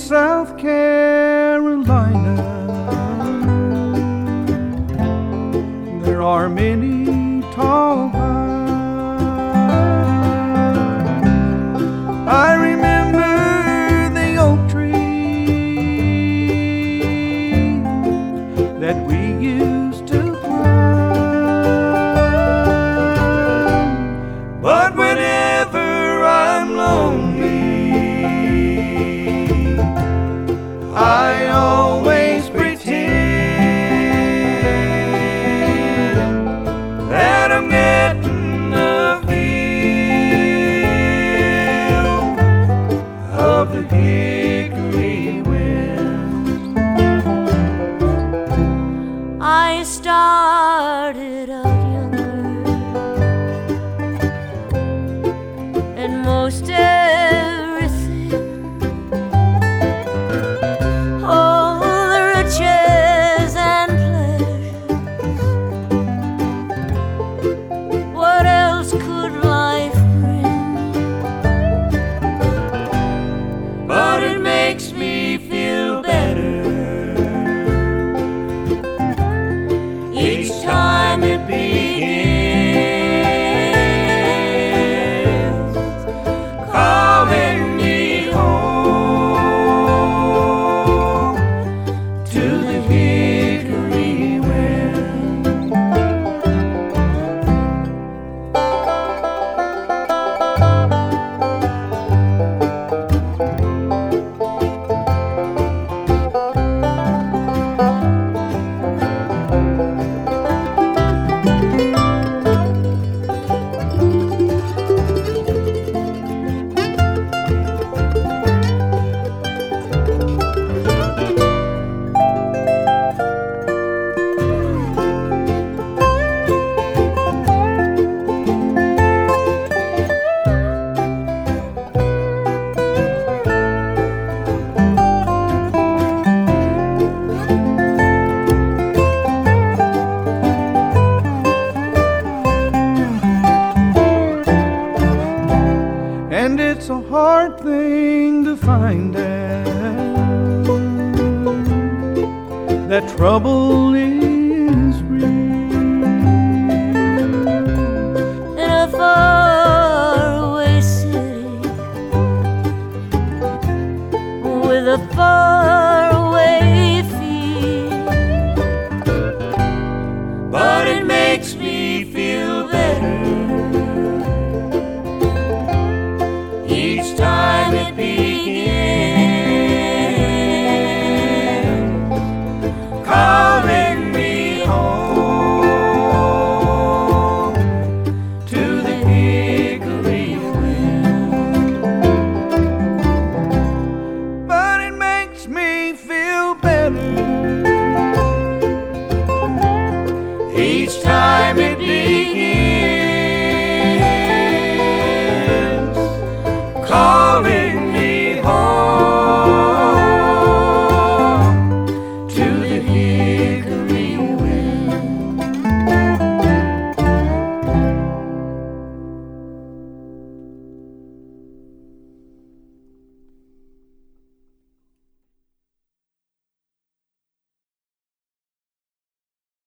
South Carolina, there are many tall pines. I remember the oak tree that we used to climb. But whenever I'm lonely, I always pretend that I'm getting a feel of the hickory wind. I started out younger, and most everything, all the riches and pleasures, what else could life bring? But it makes me feel better each time it begins, calling me home to the hickory wind. And it's a hard thing to find out that trouble is real In a faraway city with a faraway feel, but it makes me feel better each time it begins, calling me home to the hickory wind. but it makes me feel better Each time